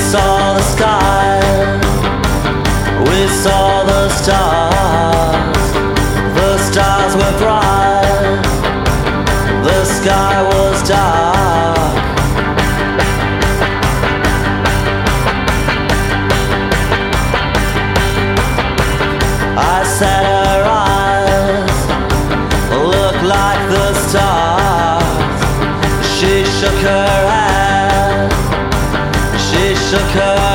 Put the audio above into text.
saw the sky, we saw the stars. The stars were bright, the sky was dark. I said her eyes look like the stars. She shook her head, she shook her